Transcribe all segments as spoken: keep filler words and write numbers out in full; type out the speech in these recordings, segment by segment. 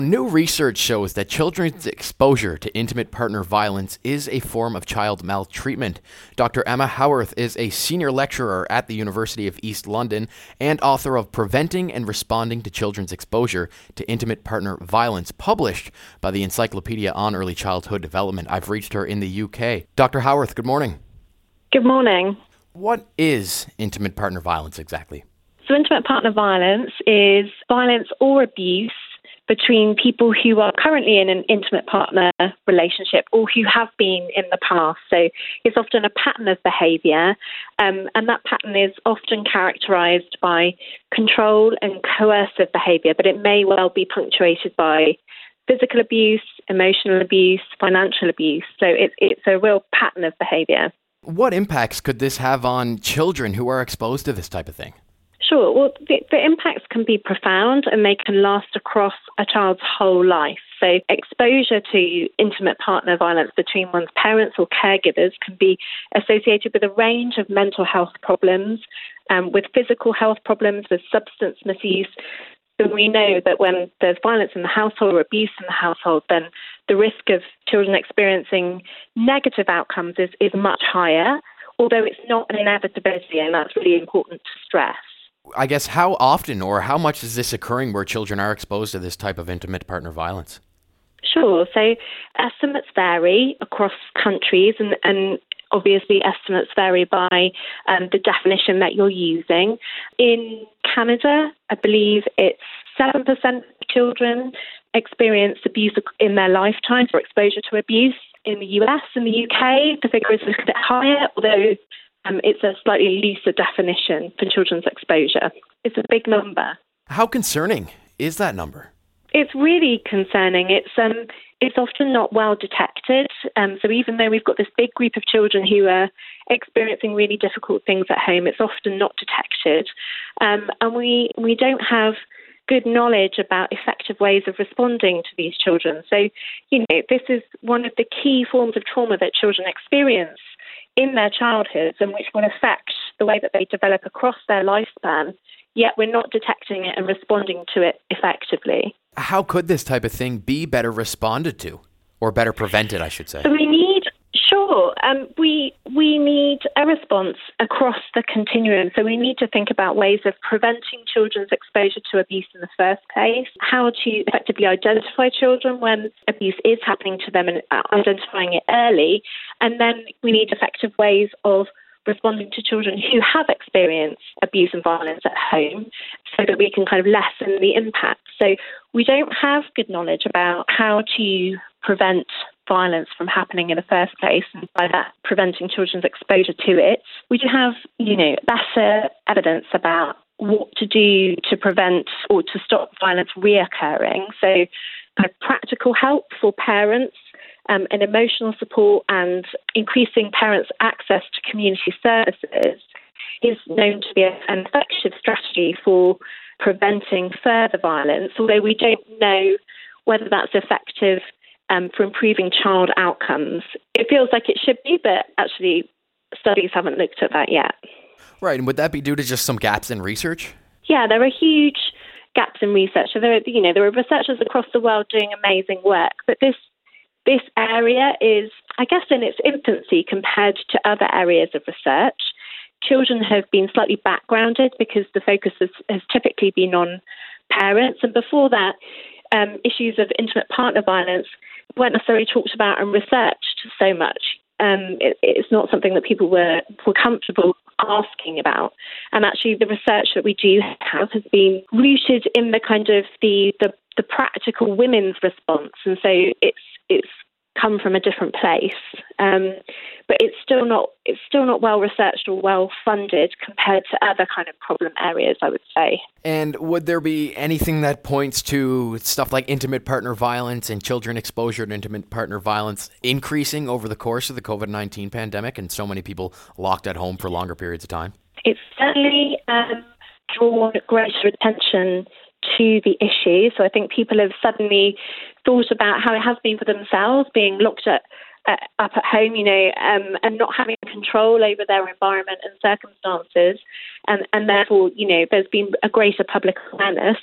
New research shows that children's exposure to intimate partner violence is a form of child maltreatment. Doctor Emma Howarth is a senior lecturer at the University of East London and author of Preventing and Responding to Children's Exposure to Intimate Partner Violence, published by the Encyclopedia on Early Childhood Development. I've reached her in the U K. Doctor Howarth, good morning. Good morning. What is intimate partner violence exactly? So intimate partner violence is violence or abuse between people who are currently in an intimate partner relationship or who have been in the past. So it's often a pattern of behaviour, um, and that pattern is often characterised by control and coercive behaviour, but it may well be punctuated by physical abuse, emotional abuse, financial abuse. So it, it's a real pattern of behaviour. What impacts could this have on children who are exposed to this type of thing? Sure. Well, the, the impacts can be profound and they can last across a child's whole life. So exposure to intimate partner violence between one's parents or caregivers can be associated with a range of mental health problems, um, with physical health problems, with substance misuse. So we know that when there's violence in the household or abuse in the household, then the risk of children experiencing negative outcomes is, is much higher, although it's not an inevitability, and that's really important to stress. I guess how often or how much is this occurring where children are exposed to this type of intimate partner violence? Sure. So estimates vary across countries, and, and obviously estimates vary by um, the definition that you're using. In Canada, I believe it's seven percent of children experience abuse in their lifetime or exposure to abuse. In the U S and the U K, the figure is a little bit higher, although Um, it's a slightly looser definition for children's exposure. It's a big number. How concerning is that number? It's really concerning. It's um, it's often not well detected. Um, so even though we've got this big group of children who are experiencing really difficult things at home, it's often not detected. Um, and we, we don't have good knowledge about effective ways of responding to these children. So, you know, this is one of the key forms of trauma that children experience in their childhoods and which will affect the way that they develop across their lifespan, yet we're not detecting it and responding to it effectively. How could this type of thing be better responded to, or better prevented, I should say? So we need, sure, um, we we need a response across the continuum. So we need to think about ways of preventing children's exposure to abuse in the first place, how to effectively identify children when abuse is happening to them and identifying it early, and then we need effective ways of responding to children who have experienced abuse and violence at home so that we can kind of lessen the impact. So we don't have good knowledge about how to prevent violence from happening in the first place, and by that preventing children's exposure to it. We do have, you know, better evidence about what to do to prevent or to stop violence reoccurring. So kind of practical help for parents, um, and emotional support, and increasing parents' access to community services is known to be an effective strategy for preventing further violence, although we don't know whether that's effective um, for improving child outcomes. It feels like it should be, but actually studies haven't looked at that yet. Right, and would that be due to just some gaps in research? Yeah, there are huge gaps in research. So there are, you know, there are researchers across the world doing amazing work, but this this area is, I guess, in its infancy compared to other areas of research. Children have been slightly backgrounded because the focus has, has typically been on parents, and before that, um, issues of intimate partner violence weren't necessarily talked about and researched so much. Um, it, it's not something that people were, were comfortable asking about. And actually the research that we do have has been rooted in the kind of the, the, the practical women's response. And so it's it's come from a different place. Um, but it's still not it's still not well researched or well funded compared to other kind of problem areas, I would say. And would there be anything that points to stuff like intimate partner violence and children exposure to intimate partner violence increasing over the course of the covid nineteen pandemic and so many people locked at home for longer periods of time? It's certainly um, drawn greater attention to the issue. So I think people have suddenly thought about how it has been for themselves, being looked at uh, up at home, you know, um, and not having control over their environment and circumstances. And, and therefore, you know, there's been a greater public awareness.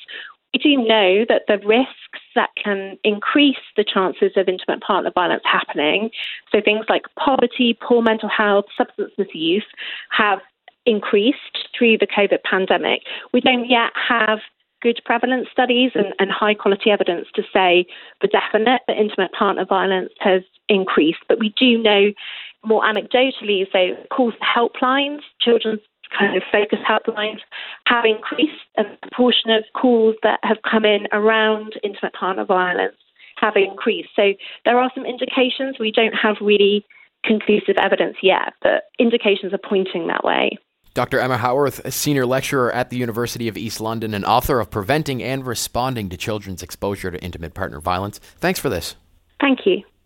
We do know that the risks that can increase the chances of intimate partner violence happening, so things like poverty, poor mental health, substance misuse, have increased through the COVID pandemic. We don't yet have good prevalence studies and, and high quality evidence to say for definite that intimate partner violence has increased, but we do know more anecdotally, so calls to helplines, children's kind of focus helplines have increased, and the proportion of calls that have come in around intimate partner violence have increased. So there are some indications. We don't have really conclusive evidence yet, but indications are pointing that way. Doctor Emma Howarth, a senior lecturer at the University of East London and author of Preventing and Responding to Children's Exposure to Intimate Partner Violence. Thanks for this. Thank you.